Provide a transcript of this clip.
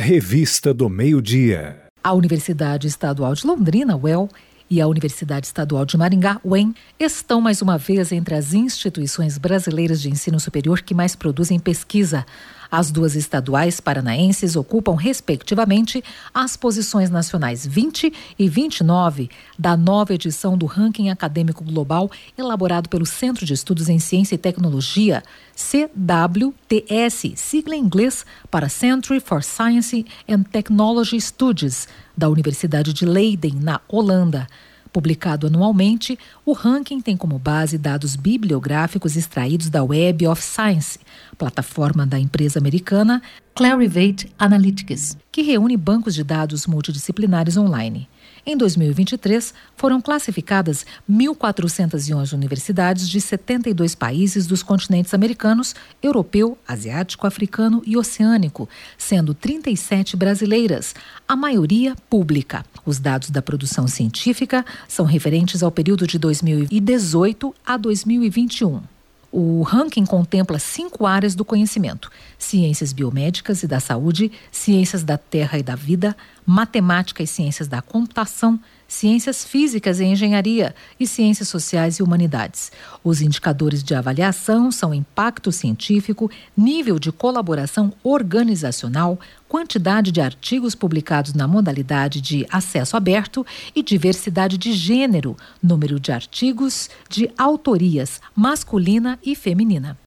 Revista do Meio-Dia. A Universidade Estadual de Londrina, UEL, e a Universidade Estadual de Maringá, UEM, estão mais uma vez entre as instituições brasileiras de ensino superior que mais produzem pesquisa. As duas estaduais paranaenses ocupam, respectivamente, as posições nacionais 20 e 29 da nova edição do Ranking Acadêmico Global elaborado pelo Centro de Estudos em Ciência e Tecnologia, CWTS, sigla em inglês para Centre for Science and Technology Studies, da Universidade de Leiden, na Holanda. Publicado anualmente, o ranking tem como base dados bibliográficos extraídos da Web of Science, plataforma da empresa americana Clarivate Analytics, que reúne bancos de dados multidisciplinares online. Em 2023, foram classificadas 1.411 universidades de 72 países dos continentes americanos, europeu, asiático, africano e oceânico, sendo 37 brasileiras, a maioria pública. Os dados da produção científica são referentes ao período de 2018 a 2021. O ranking contempla 5 áreas do conhecimento: ciências biomédicas e da saúde, ciências da terra e da vida, matemática e ciências da computação, ciências físicas e engenharia e ciências sociais e humanidades. Os indicadores de avaliação são impacto científico, nível de colaboração organizacional, quantidade de artigos publicados na modalidade de acesso aberto e diversidade de gênero, número de artigos de autorias masculina e feminina.